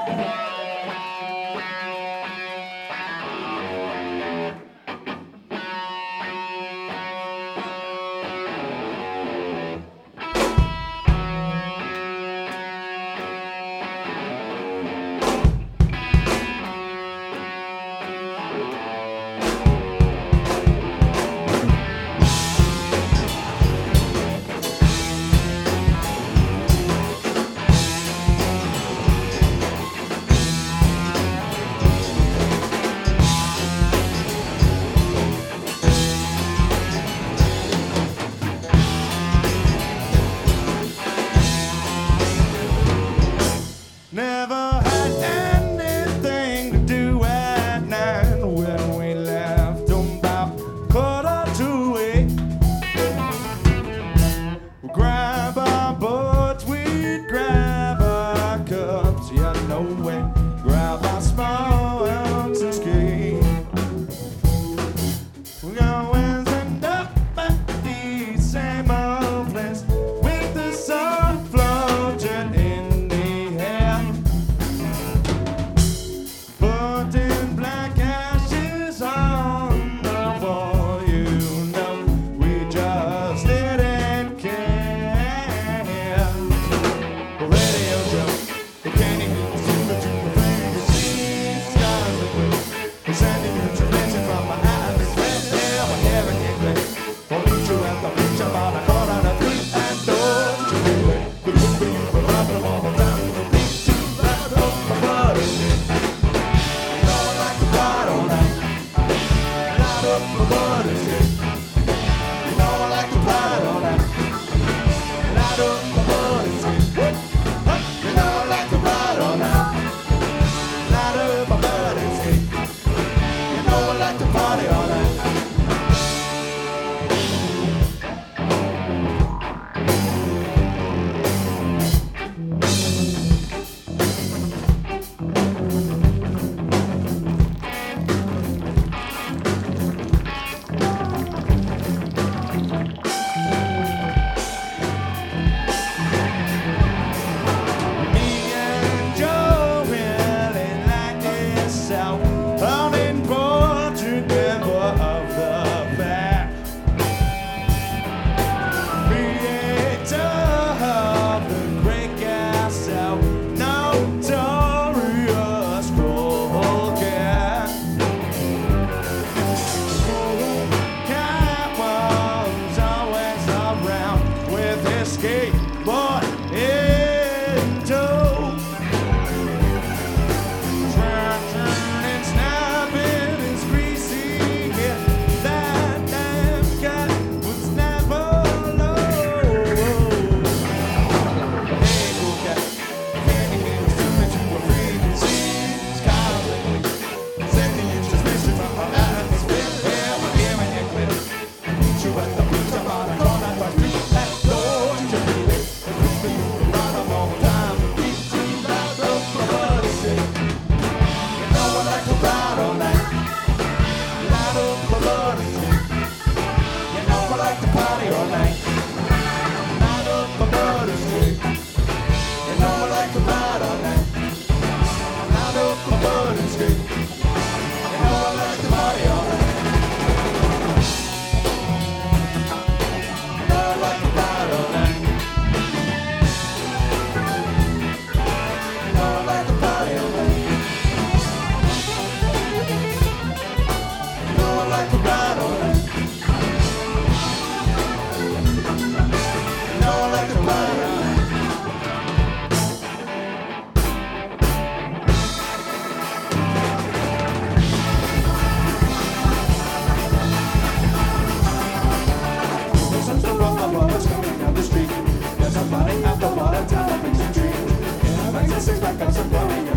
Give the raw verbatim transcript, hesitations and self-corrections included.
Never had anything to do at night when we left about quarter to eight. We grab our boats, we'd grab our cups, yeah, no way. Grab our small arms and skate. We always end up at the same old place with the sun floating in. Putting black ashes on the wall, you know, we just didn't care. The radio joke, the candy news, too much of the flame, the seas, skies are blue. We're sending you transmission from my eyes, red hair, my hair and your glaze. Won't meet you at the beach, I'm on a corner, the three and doors. The good for you, we're rubbing all the time. The beach, too loud, oh, my blood is in. My blood is good. You know I like to ride all night. Light up, my blood is good. You know I like to ride all night. Light up, my blood is good. You know I like to party all night. Skateboard in tow, turning, snapping, it's greasy. Yeah, that damn cat was never low. Hey, cool cat, candy cane was too much you were free to see. Skies liquid, sending you transmission from my atmosphere. Yeah, we're here in your clip. Meet you at the beach, I'm on a corner, but street that door. Six pack of some